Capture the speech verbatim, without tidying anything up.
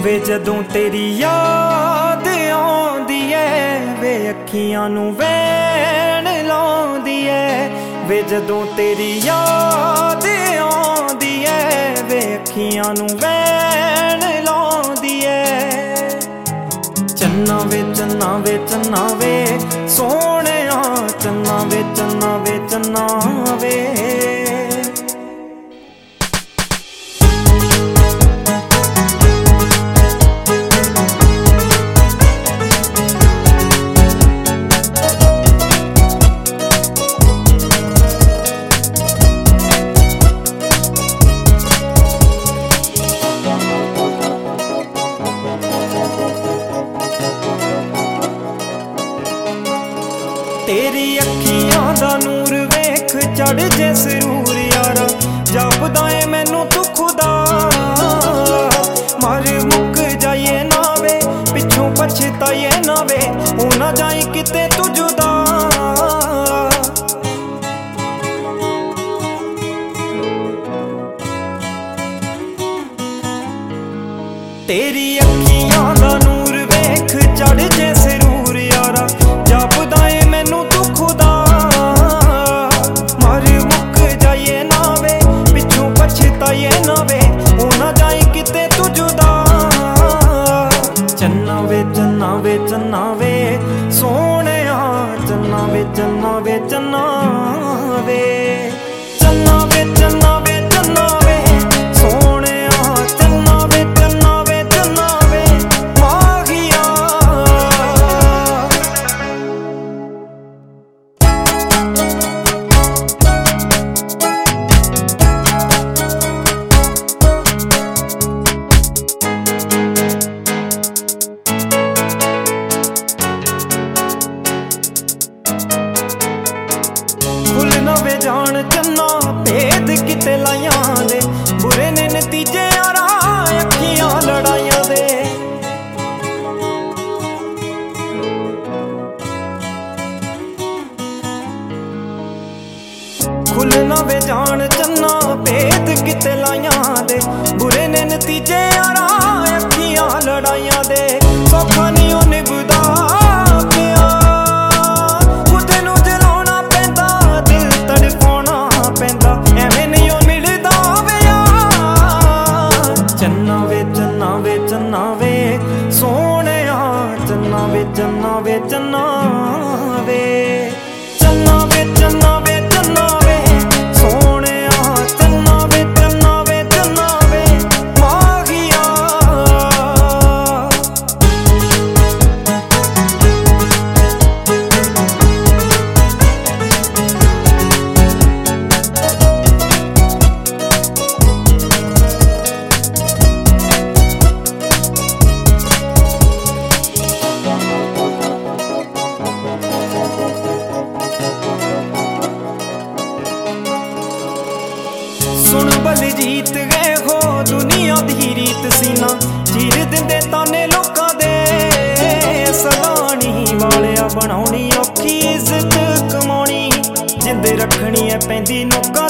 वे जदों तेरी याद आउंदी ऐ वे अखियां नूं वैण लाउंदी ऐ। वे जदों तेरी याद आउंदी ऐ वे अखियां नूं वैण लाउंदी ऐ। चन्ना वे चन्ना वे चन्ना वे सोहणिया चन्ना वे चन्ना वे चन्ना वे। तेरी अखियां दा नूर वेख चढ़ जे सरूर यारा जापदा ऐ मैनू तू खुदा। मर मुक जाइए ना वे पिछों पछताइए ना वे हो ना जाई किते तू जुदा। तेरी अखियां दा नूर वेख चढ़ जे सरूर यारा जापदा ऐ मैनू तू खुदा। मर मुक जाइए ना वे पिछों पछताइए ना वे हो ना जाई किते तू जुदा। चन्ना वे चन्ना वे चन्ना वे सोहणिया चन्ना वे चन्ना वे चन्ना वे। चन्ना वे चन्ना वे चन्ना वे सोहणिया चन्ना वे चन्ना वे चन्ना वे माहिया। खुल ना वे जान चन्ना भेद किते लाइयां दे बुरे ने नतीजे यारा अखियां लड़ाइयां दे। खुल ना वे जान चन्ना भेद किते लाइयां दे बुरे ने नतीजे यारा अखियां लड़ाइयां दे। सौखा नहीं ओ निभदा पिया खुद नूं जलाउणा पैंदा दिल तड़पाउणा पैंदा एवें नहीं ओ मिलदा वे यार। चन्ना वे चन्ना वे चन्ना वे सोहणिया चन्ना वे चन्ना वे चन्ना वे। चन्ना वे चन्ना वे चन्ना वे सोहणिया चन्ना वे चन्ना वे चन्ना वे माहिया। सुन बलजीत गए हो दुनिया दी रीत सीना चीर दिंदे ताने लोकां दे। सलानी वालिया बनाउणी औखी इज्जत कमाउणी जिंदे रखनी है पैंदी नोकां